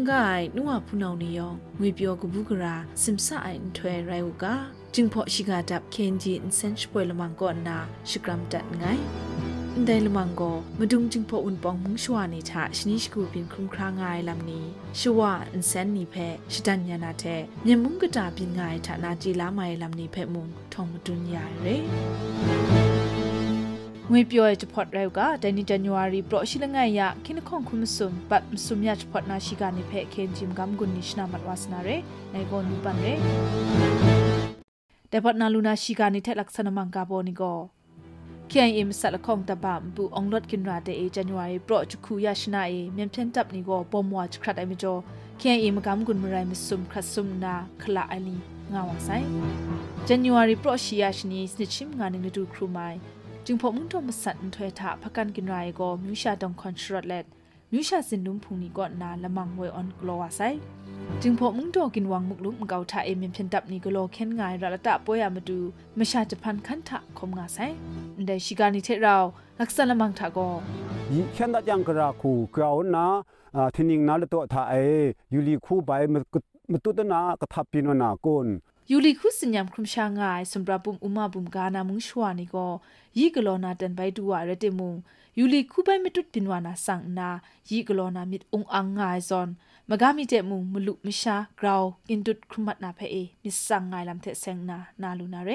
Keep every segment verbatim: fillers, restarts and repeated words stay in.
ง่ายนัวพูนเอานิยองงวยเปียวกบุกราซิมซาไอน์ถวยไรอุกาจึงพอชิกาดับเคนจีอินเซนช์ป่วยละมังก่อนนาชิกรัมดัดไงได้ละมังก็มาดุงจึงพออุ่นปองมุงชัวในชาชนิชกูเป็นครุมครางายลำนี้ชัวอินเซนนี่เพชิดันยานาเทเนี่ยมุงกระดาบินง่ายฐานาจีลาไม่ลำนี้เพมุงทองมาดุนยาเร่งวยเปียวจะพอดเร็วกะแต่ในจันยารีโปรชิลง่ายยะคินคงคุมสุมปัดมสุมยาจะพอดนาชิกานิเพเคนจิมกัมกุนนิชนามัดวาสนาเรในกอนุปันเรแต่พอดนาลูนาชิกานิเทลักษณะมังกาโบนิโกเคียงเอ็มสัตละคงตะบามปูองรถกินราเตเอจันวารีโปรจุคูยาชนาเอเมียนเพนตับนิโกปอมวาจครัดไอเมโจเคียงเอ็มกัมกุนมไรมสุมครัดสุมนาคลาไอลีงาวาไซจันวารีโปรชิยาชนีสนิชิมงานในฤดูครูไมจึงพบมุ่งตรงมาสั่นถอยถาพักกันกินรายก็มิวชาดองคอนชรอตเลดมิวชาสินดุมพุงนี้ก่อนนาละมังเวออนกลัวไซจึงพบมุ่งโตกินวังมุกลุกมเกาถาเอเมนเพนดับนี้ก็โลเข็นง่ายระละตะป่วยมาดูมาชาจะพันขันถะคมงาไซได้ชิการนิเทศเราลักษณะมังถาก็ยิ่งเช่นนั้นยังกระคูกราวนะที่นิ่งนาละตัวถาเอยูรีคู่ไปมันมันตุตนากระทับปีนวนากุนยูริคุสัญญาครุมชางายสมบราบุมอุมาบุมกานามุงชวานี่ก็ยีกลอนาเดินไปดูว่าเรติมุงยูริคุไปไม่ตุดปินวานาสังนายีกลอนามิดองอังงายซอนมกามิเจมุงมลุมิชากราวกินดุดครุมัดนาเพเอมิสังงายลำเทเซงนานาลูนาเร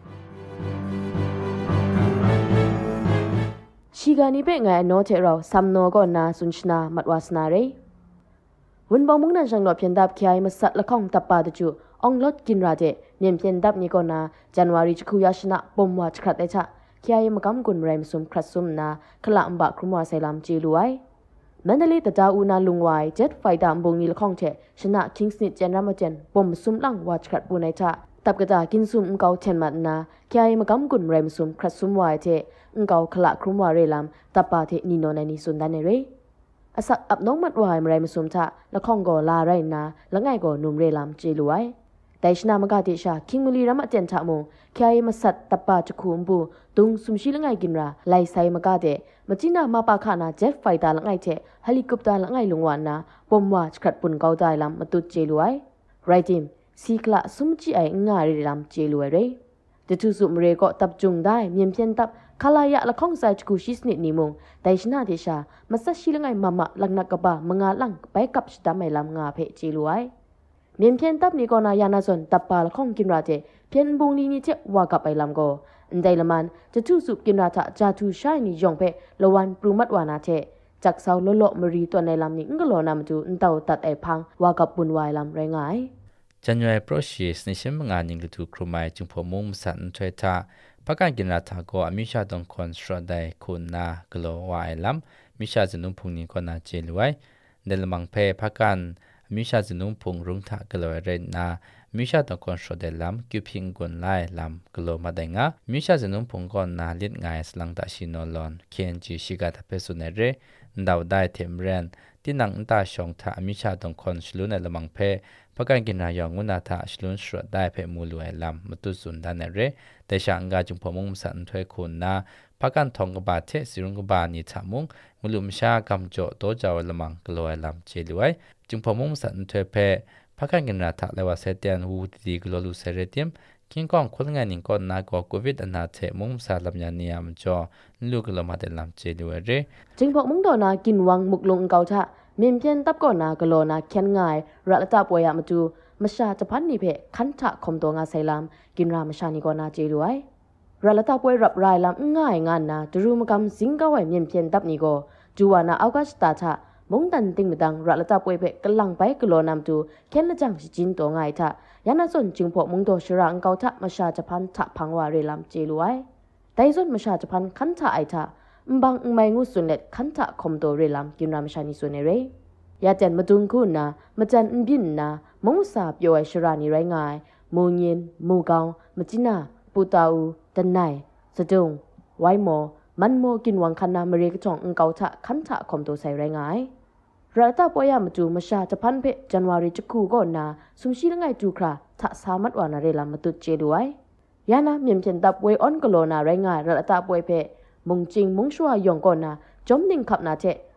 ชีกานิเปงายโนเทเราซัมโนก็นาสุนชนามัดวาสนาเรวันบองมุงนันจังหลอดเพียงดับเคียมาสัตละข้องตับปาตจูองลดกินราเจเมียนเพียนดับนี้ก็นาจันวารีจคุยาชนะปมวาจขัดได้ชะเคียมกำกุนไรมสุมครัดซุมนาขละอัมบะครุมวาไซลามจีรวยมันเดลีตะดาอูนาลุงวายเจ็ดไฟดามบงนีละข้องเชชนะคิงส์นิดเจนรามาเจนปมซุมลังวาจขัดปูในชะตับกระดากินซุมอุเกาเทนมัดนาเคียมกำกุนไรมสุมครัดซุมวายเจอุเกาขละครุมวาเรลามตับปาเทนิโนในนิสุนดานเนเรอสักอับน้องมัดวายมไรมสุมชะละข้องก็ลาไรนาละไงก็นุมเรลามจีรวยแต่ชนามกาติชาคิงมุลีรามาเจนชะมงแค่มาสัตตับปาจะคุมบูตุงสุมชิลงไงกินราไลไซมกาเดมาจินามาปาขานาเจ็ฟไฟตาละไงเจเฮลิคอปเตอร์ละไงลงวานนาปมว่าขัดปุ่นเกาใจลำมาตุดเจลวยไรจิมซีกละสุมจิไองาเรลำเจลวยเรเดทุสุมเรก็ตับจุงได้เมียนเพียนตับคลายะละข้องใส่จกูชิสนิดนิมงแต่ชนาเดชามาสัชิลงไงมามาลังนักกบะมงาลังไปกับชดาไม่ลำงาเพเจลวยเมียนเพียนตับนี้ก็นายานาซนตับปาละข้องกินราเจเพียนบุงนี้นี่เจว่ากับไอลำก็อันใดละมันจะทูสุกินราทะจาทูใช้นิยองเพละวันปรุมัดวานาเจจากเสาโลโลมรีตัวในลำนี้ก็โลนำจูอันเต่าตัดไอพังว่ากับบุญวายลำไรงายจันยอยโปรชีสในเช่นงานยิงฤดูครูไม้จึงพอมุ่งสันช่วยท่าพักการกินราทาก็มิชาดงคอนสระได้คุณนากโลวายลำมิชาจะนุ่มพุงนี้ก็น่าเจรวยเดลมังเพพักการมิชาจะนุ่มพุงรุ่งทากโลเรนนามิชาต้องคนสดเดลลัมกิพิงกุนไล่ลำกลัวมาได้งะมิชาจะนุ่มพงก่อนนาเลียนง่ายสลังตาชินอลอนเคียนจีชิกาทัเพสุเนเรดาวได้เทมเรนที่นังตาชงทามิชาต้องคนชลุนในละมังเพพักการกินรายองุนาทาชลุนสดได้เพมูลวยลำมาตุสุนดานเรแต่ช่างกาจุงพมุงสันถวยคุณนาพักการทองกบาเทสิรุงกบานิทามุงมุลุมชากำโจโตเจ้าละมังกลัวลำเจรวยจุงพมุงสันถวยเพพักการกินราทะเลวาเซเตียนวูดีกลอลูเซเรติมคิงกองคนงานนิงก่อนนาก็โควิดอนาเทมุงสารลำยานิยามจอลูกลมาเดลำเจดวยเรจึงพอมุงโดนากินวังมุกลงเกาชะเมียนเพียนตับก่อนนากลอนาเขียนง่ายรัตตาปวยามาจูมาชาจะพันนิเพคันทะคมตัวงาไซลามกินรามาชานิกอนาเจดวยรัตตาปวยรับรายลำง่ายงานนาจรูมกำสิงกาไวเมียนเพียนตับนิโกจูวานาเอากัสตาชะมงตันติงมดังรัตตาปวยเพกลังไปกลอนำจูเขียนละจังสิจินตัวง่ายทะยานาสนจึงพอมุงโดชรังเกาทะมาชาจะพันทะพังวาเรลำเจรวยแต่ส่วนมาชาจะพันคันทะไอทะบังไม่งูสุนเล็ดคันทะคมโตเรลำกินรามชานิสุนเรยาจันมาดุงคุณนะมาจันอินบินนะมงสาบโยไอชรานิไรง่ายมูเย็นมูกาวมาจินาปูตาอูตันไนสะจงไวโมมันโมกินวังคันนามเรกจองเกาทะคันทะคมโตใส่ไรง่ายรัตปอยามาจูมาชาจะพันเพจันวารีจะคู่ก่อนนาสุมชีละไงจูคราทะสามัดวานาเรลามาตุเจด้วยยานาเมียมเพียนตับเวออนกโลนาไรง่ายรัตปอยเพมงจิงมงชัวยองก่อนนาจอมดิ่งขับนาเจ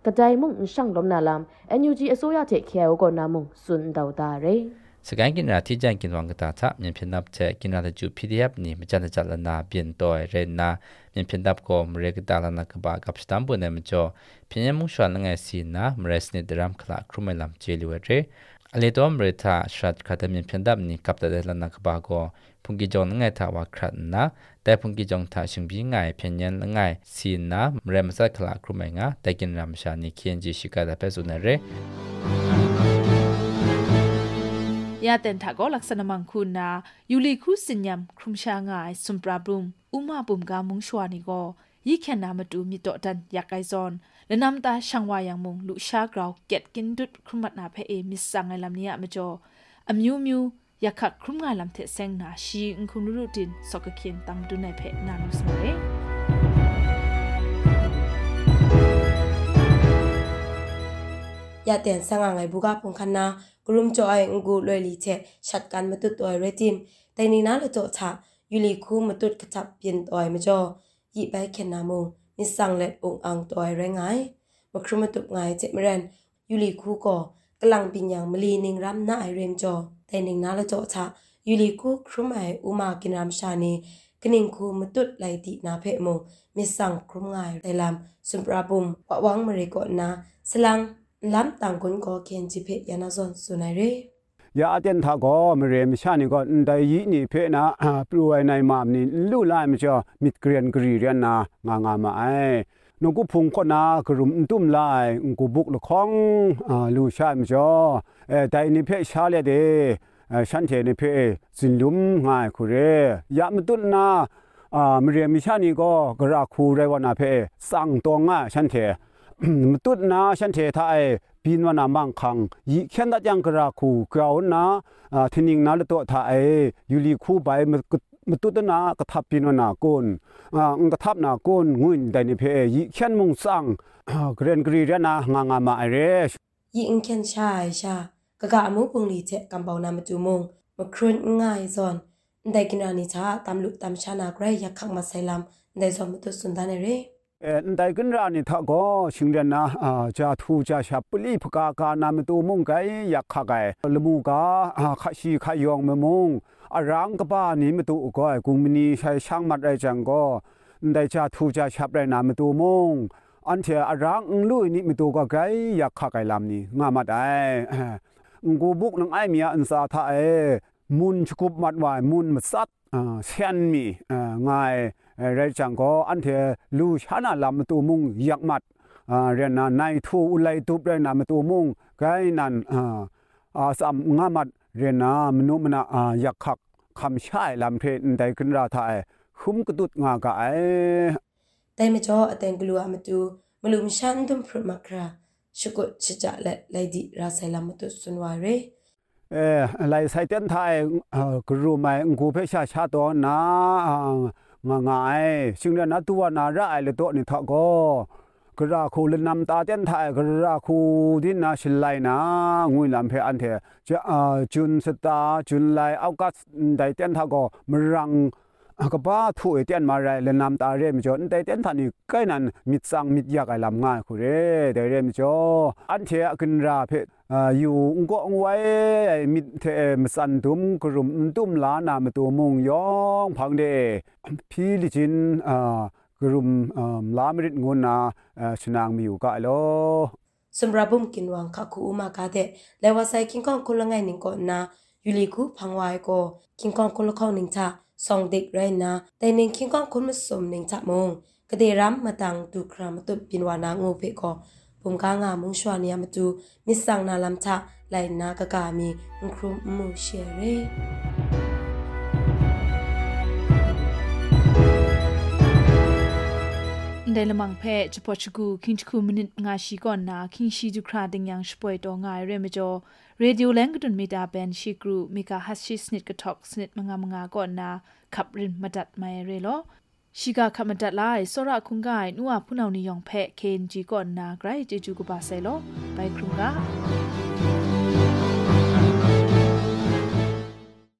กระจายมุ่งช่างลมนาลาม เอ็น ยู จี อโซยาเทเคียวก่อนนามุงสุนดาวตาเรสกายกินราที่แจ้งกินวังกตาทะมีเพียงนับเจกินราจู พี ดี เอฟ นี่มันจะจัดลนาเปลี่ยนตัวเรนนามีเพียงนับก็มเรกตาลนักบากับสตัมบุนเนมจ่อเพียงมุ่งชวนงไงสีนะมเรสเนดรามคลาครุไม่ลำเจลิวเรอเลตัวมเรธาชัดขัดมีเพียงดับนี่กับแต่ลนักบาก็พุงกิจงงไงทว่าครัดนะแต่พุงกิจงทาชิงบีไงเพียงยันงไงสีนะมเรมสักคลาครุไม่งาแต่กินรำชานี่เขียนจีชิกาดาเปสุนเรยาเต็นทากอลักษณะมังคุณนายูลีคูสินยำครุมชางายสุมปราบรุมอุมาบุมกามุงชวานิโกยี่แค่นามาดูมีโตดันอยากไกซอนและนำตาช่างวายังมุงลุชากราวเก็ดกินดุดครุมัดนาเพเอมิสังไงลำนี้มาจออมิวมิวอยากขัดครุมงายลำเทเซงนาชีอุคุนุรุดินสกเคียนตัมดุในเพนานุสมาเรยาเตียนสังไงบุกาพงคันนากลุ่มจอยงูลอยลีเชชัดกันมาตุดตัวเรจิมแต่นี่นะเลยโจชะยูลีคูมาตุดกระจับเปลี่ยนตัวมาจอยีไปเข็นนามุงมิสังเล็ดองอังตัวแรงไงมาครุมาตุกไงเจ็บมเรนยูลีคูก่อกำลังปิญญางมลีนิงรำหน้าไอเรมจอแต่นี่นะเลยโจชะยูลีคูครุมไออุมากินรำชานีกนิงคูมาตุดไลตินาเพมุงมิสังครุมไงแต่ลำสุปราบุมวะวังมริโกนาสลังล้ำต่างคนก็เขียนจิเพยานาซอนสุนัยเรยาเจนทาก็มเรมชานี่ก็ได้ยีนี่เพนะปลวยในมามนี่ลู่ไล่มจ่อมิดเกรียนกรีเรียนนางางามาไอนกูพุงคนนากรุมตุ้มไล่กูบุกละของลู่ชามจ่อเอแต่นี่เพชาเลเดฉันเทนี่เพสินลุมง่ายคุเรยามตุนนามเรมชานี่ก็กระคูเรวนาเพสั่งตัวง่าฉันเทมตุดนาฉันเทไทยปีนวนามังคังยีเขียนดัดยังกระคูเกาหนาทินิงนาลตัวไทยยูลีคูไปมตุดนากระทับปีนวนากุนกระทับนากุนงุนไดนิเพยีเขียนมุงสังเกรนกรีเรนางางามาเรยีอิงเขียนชายชากะกะมุปุงลีเจกัมเปานามาจูมงมาครุนง่ายซอนได้กินรานิชาตามลุตามชานาไกรยักขังมาไซลัมได้ซอมมุตุสุนดานเรเอ็นได้กันรานี่ถ้าก็ชิงเดนนะจะทูจะชับปลีพกากานามตัวมุงไกอยากขากายลมูกาขชีขยองมมุงอารังกบ้านี่มตัวก็กุมนีใช้ช่างมัดไรจังก็ได้จะทูจะชับไรนามตัวมุงอันเถอารังลุยนี่มตัวก็ไกอยากขากายลำนี่งามัดไอกูบุกนังไอเมียอันซาท่าเอมุนชุบมัดวายมุนมัดซัดเช่นมีง่ายเรื่องจังก็อันเถลูชานาลำตัวมุงยักมัดเรียนนายทูอุไลตุบเรียนนามตัวมุงไกนั้นสามงามัดเรียนนามนุมนายักขักคำใช้ลำเพนได้ขึ้นราทายคุ้มกระตุดงากายแต่ไม่จ่อแต่งกลัวมาดูมาลุมชันตุมพรมักราชุกุชจะและไลดิราไซลามาตุสุนวาเรเออไลไซเตนไทยกรูไม่กูเพชาชาตัวนะ ง่ายๆสิ่งนั้นตัวน่ารักเลยตัวนี้ถ้าก็กระคูเล่นน้ำตาเต้นไทยกระคูที่น่าชิลไลนะงุยลำเพออันเถอะจะจุนสตาจุนไลเอากัสได้เต้นถ้าก็มรังก็บ้าถูกเต้นมาเลยเล่นน้ำตาเริ่มจนได้เต้นท่านี่ใกล้นั้นมิดสังมิดยากไอ้ลำง่ายคุเร่ได้เริ่มจอันเถอะขึ้นราเพอยู่ก็เอาไว้มิดเทมสันตุมกลุ่มตุมล้านามตัวมุงยองพังเดพี่ลิจินกลุ่มลามริดงุนาชนางมีอยู่ก็ไอ้โลสำหรับบุมกินวังคักคูอุมากาเดแล้วว่าใส่กินกองคนละไงหนึ่งก่อนนะยูริคุพังไว้ก็กินกองคนละข้อหนึ่งชาสองเด็กไรนะแต่หนึ่งกินกองคนมาสมหนึ่งชามงก็ได้รำมาตังตุครามาตุปินวานางูเพก็ผมกางามุงชวานียมาดูมิสังนาลำชะไลนากะกามีอุครุมมูเชเรได้ละมังเพจจะพอชกูคิงชกูมินิงาชีก่อนนาคิงชีจุคราดิงยังช่วยตัวง่ายเรมจอเรดิโอแลงกดุนมีดาเบนชีกรูมีกาฮัสชิสนิดกระทอกสนิดมงามงาก่อนนาขับรินมาดัดไม่เรลอชิกาขับมาดัดไล่สระคุงกายนัวผู้นานิยองเพเคนจีก่อนนาไกรเจจูกบาไซโลไปครุงกา